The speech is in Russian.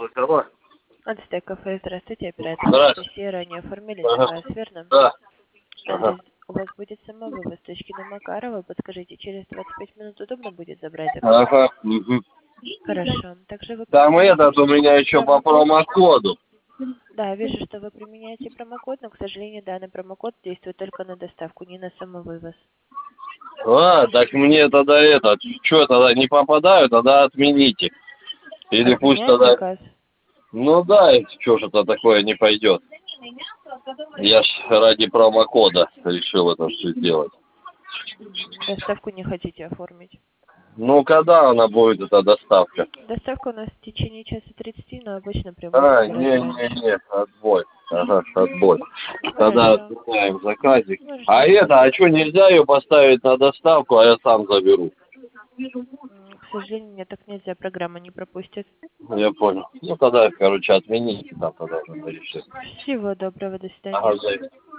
Алло. Ацтек кафе, здравствуйте, оператор Здравствуйте. Анастасия. Ранее оформили Ага. заказ, верно? Да. Адрес Ага. у вас будет самовывоз Точкина Макарова. Подскажите, через 25 минут удобно будет забрать заказ? Ага. Угу. Хорошо. Также вы Там применяете этот у меня еще по промокод? промокоду. Да, вижу, что вы применяете промокод, но, к сожалению, данный промокод действует только на доставку, не на самовывоз. А, так мне тогда этот, что тогда не попадаю, тогда отмените. Или пусть Отменять тогда, заказ? ну да, что же-то такое не пойдет. Я ж ради промокода решил это все сделать. Доставку не хотите оформить? Ну, когда она будет, эта доставка? Доставка у нас в течение часа 30, но обычно привозят А, гораздо раньше. не, отбой. Ага, отбой. Тогда Хорошо. отбываем заказик. Ну, А ждем. это, а что, нельзя ее поставить на доставку, а я сам заберу? К сожалению, мне так нельзя, программа не пропустит. Я понял. Ну, тогда, короче, отмените, там тогда уже решим. Всего доброго, до Ага, свидания. взаимно.